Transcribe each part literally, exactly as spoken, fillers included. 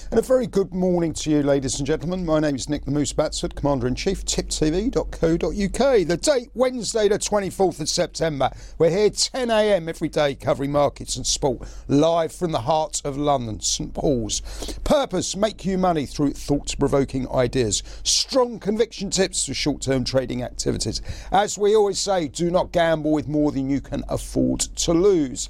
And a very good morning to you, ladies and gentlemen. My name is Nick the Moose Batsford, Commander-in-Chief, tip t v dot co dot u k. The date, Wednesday the twenty-fourth of September. We're here ten a m every day covering markets and sport, live from the heart of London, St Paul's. Purpose, make you money through thought-provoking ideas. Strong conviction tips for short-term trading activities. As we always say, do not gamble with more than you can afford to lose.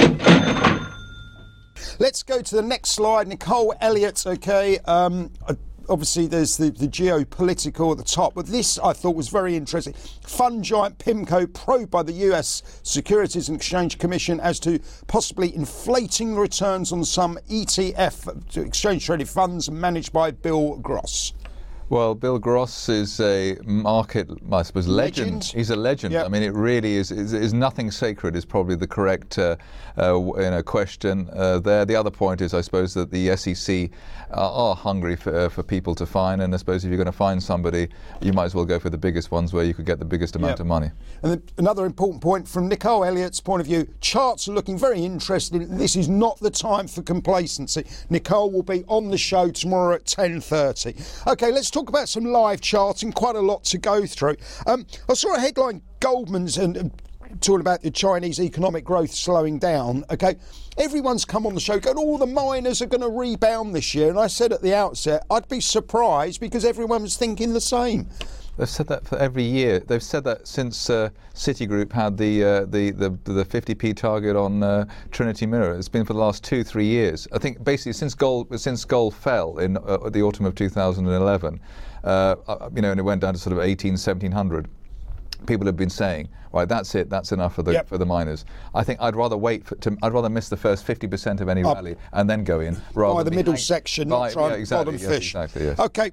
Let's go to the next slide. Nicole Elliott, okay. Um, obviously, there's the, the geopolitical at the top, but this I thought was very interesting. Fund giant PIMCO probed by the U S Securities and Exchange Commission as to possibly inflating the returns on some E T F, exchange-traded funds managed by Bill Gross. Well, Bill Gross is a market, I suppose, legend. Legend. He's a legend. Yep. I mean, it really is, is, is nothing sacred is probably the correct uh, uh, you know, question uh, there. The other point is, I suppose, that the S E C uh, are hungry for, uh, for people to find, and I suppose if you're going to find somebody, you might as well go for the biggest ones where you could get the biggest amount Yep. of money. And then another important point from Nicole Elliott's point of view, charts are looking very interesting. This is not the time for complacency. Nicole will be on the show tomorrow at ten thirty. OK, let's talk about some live charting, quite a lot to go through. Um, I saw a headline, Goldman's, and, and talking about the Chinese economic growth slowing down. Okay, everyone's come on the show going, all the miners are going to rebound this year. And I said at the outset, I'd be surprised because everyone was thinking the same. They've said that for every year. They've said that since uh, Citigroup had the, uh, the the the fifty p target on uh, Trinity Mirror. It's been for the last two, three years. I think basically since gold since gold fell in uh, the autumn of two thousand eleven, uh, you know, and it went down to sort of eighteen, seventeen hundred. People have been saying, right, that's it, that's enough for the Yep. for the miners. I think I'd rather wait for, to, I'd rather miss the first fifty percent of any Up. rally and then go in rather By the than middle hang- section, by, not try yeah, and exactly, bottom yes, fish. Exactly, yes. OK,